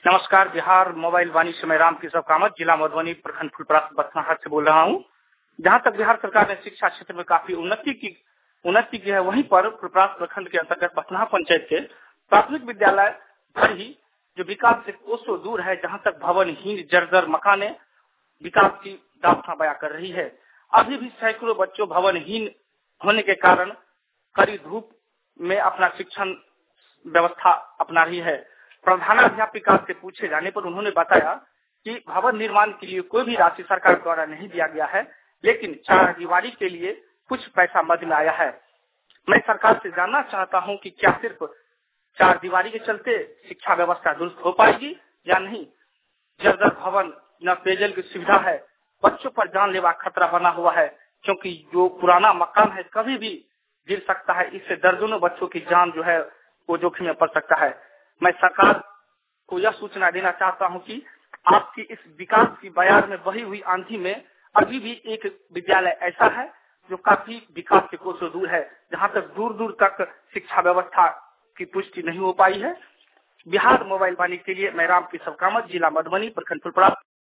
नमस्कार। बिहार मोबाइल वाणी से मैं राम केशव कामत, जिला मधुबनी, प्रखंड फुलपरास बथनाहट से बोल रहा हूँ। जहाँ तक बिहार सरकार ने शिक्षा क्षेत्र में काफी उन्नति की है, वहीं पर फुलपरास प्रखंड के अंतर्गत बथनाहा पंचायत के प्राथमिक विद्यालय भर ही जो विकास से कोसों दूर है, जहाँ तक भवनहीन जर्जर मकाने विकास की दास्तां बयां कर रही है। अभी भी सैकड़ों बच्चों भवनहीन होने के कारण कड़ी धूप में अपना शिक्षण व्यवस्था अपना रही है। प्रधानाध्यापिका से पूछे जाने पर उन्होंने बताया कि भवन निर्माण के लिए कोई भी राशि सरकार द्वारा नहीं दिया गया है, लेकिन चार दीवारी के लिए कुछ पैसा मद में आया है। मैं सरकार से जानना चाहता हूं कि क्या सिर्फ चार दीवारी के चलते शिक्षा व्यवस्था दुरुस्त हो पाएगी या नहीं। जर्जर भवन, न पेयजल की सुविधा है, बच्चों पर जानलेवा खतरा बना हुआ है, क्योंकि जो पुराना मकान है कभी भी गिर सकता है। इससे दर्जनों बच्चों की जान जो है वो जोखिम में पड़ सकता है। मैं सरकार को यह सूचना देना चाहता हूं कि आपकी इस विकास की बयार में बही हुई आंधी में अभी भी एक विद्यालय ऐसा है जो काफी विकास के कोसों दूर है, जहां तक दूर दूर तक शिक्षा व्यवस्था की पुष्टि नहीं हो पाई है। बिहार मोबाइल वाणी के लिए मैं राम केशव कामत, जिला मधुबनी, प्रखंड फुलपरास।